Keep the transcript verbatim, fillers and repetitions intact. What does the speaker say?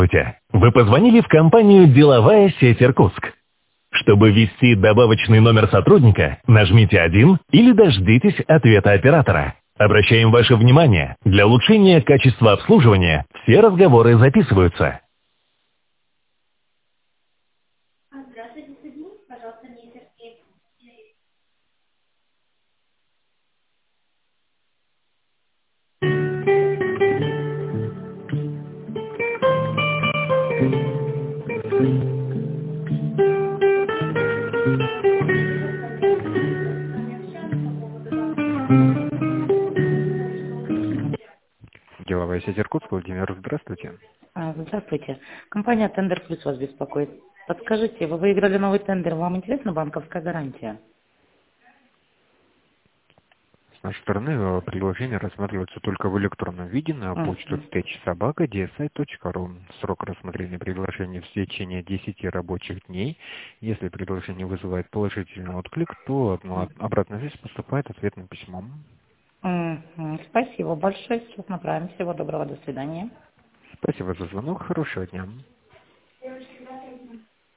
Здравствуйте. Вы позвонили в компанию «Деловая сеть Иркутск». Чтобы ввести добавочный номер сотрудника, нажмите один или дождитесь ответа оператора. Обращаем ваше внимание, для улучшения качества обслуживания все разговоры записываются. Деловая сеть Иркутск, Владимир, здравствуйте. А, Здравствуйте. Компания «Тендер Плюс» вас беспокоит. Подскажите, вы выиграли новый тендер, вам интересна банковская гарантия? С нашей стороны э, предложение рассматривается только в электронном виде на почту Мгм. встречи собака ди эс ай точка ру. Срок рассмотрения предложения в течение десяти рабочих дней. Если предложение вызывает положительный отклик, то ну, Мгм. обратная связь поступает ответным письмом. Мгм. Спасибо большое. Сейчас направим. Всего доброго. До свидания. Спасибо за звонок. Хорошего дня.